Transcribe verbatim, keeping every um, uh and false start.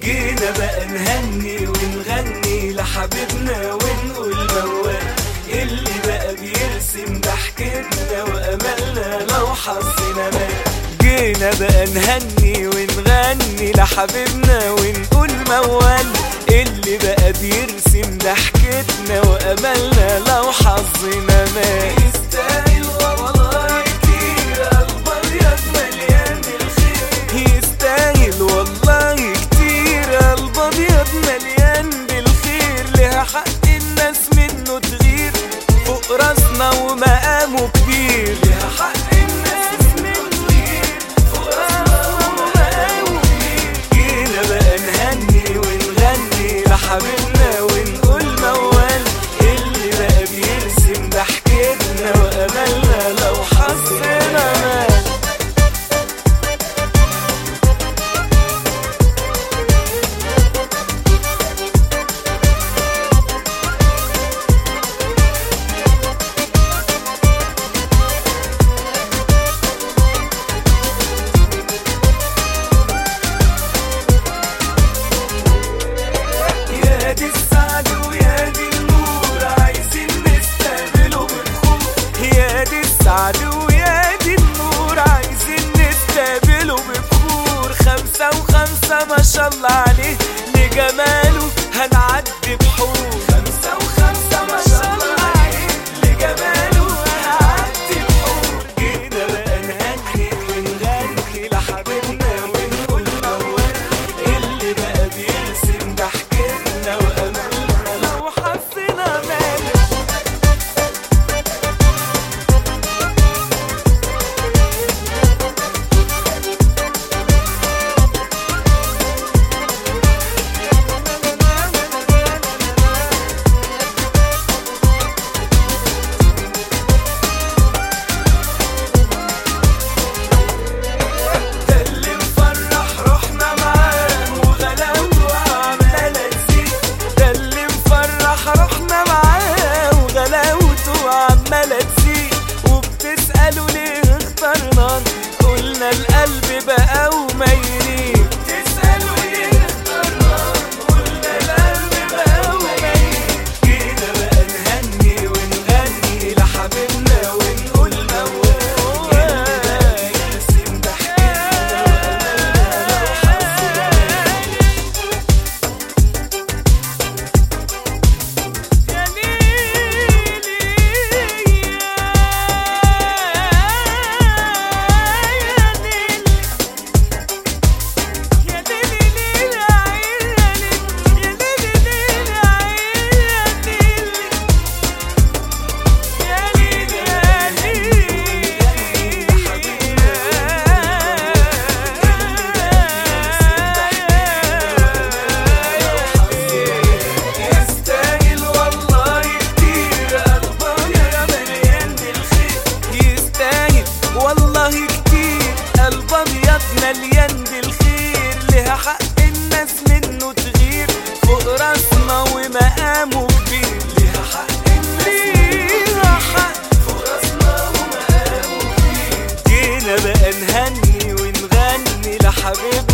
جينا بقى نهني ونغني لحبيبنا ونقول موال اللي بقى بيرسم ضحكتنا وأملنا لو حظنا مات. جينا بقى نهني ونغني لحبيبنا ونقول موال اللي بقى بيرسم ضحكتنا وأملنا لو حظنا مات. يستاهل والله كتير قلب أبيض مليان بالخير، يستاهل والله كتير قلب أبيض مليان بالخير، لها حق الناس منه تغير فوق راسنا ومقامه كبير، لها حق الناس منه تغير فوق راسنا ومقامه كبير. جينا بقى نهني ونغني لحبيبنا ونقول موال اللي بقى بيرسم ضحكتنا وأملنا لو حظنا مات. يا دي السعد ويا دي النور عايزين نستقبله بخور، يا دي السعد ويا دي النور عايزين نستقبله بخور. خمسة وخمسة ما شاء الله عليه لجماله هنعدي بحور، خمسة وخمسة ما شاء الله عليه لجماله هنعدي بحور. جينا بقى نهني ونغني لحبيبنا ونقول موال اللي بقى بيرسم ضحكتنا وأملنا لو حظنا مات. ده اللي مفرح روحنا معاه وغلاوته عمالة تزيد، ده اللي مفرح روحنا معاه وغلاوته عمالة تزيد. وبتسألوا ليه اخترنا قلنا القلب بقى وميلين، بتسألوا ليه اخترنا قلنا القلب بقى وميلين. جينا بقى نهني ونغني لحبيبنا ونقول موال اللي بقى بيرسم ضحكتنا وأملنا لو حظنا مات. يا ليلي يا ليلي يا يستاهل والله كتير قلب أبيض مليان بالخير، يستاهل والله كتير قلب أبيض مليان بالخير، لها حق الناس منه تغير فوق راسنا ومقامه كبير، لها حق الناس لها حق فوق راسنا ومقامه كبير. جينا بقى نهني ونغني لحبيبنا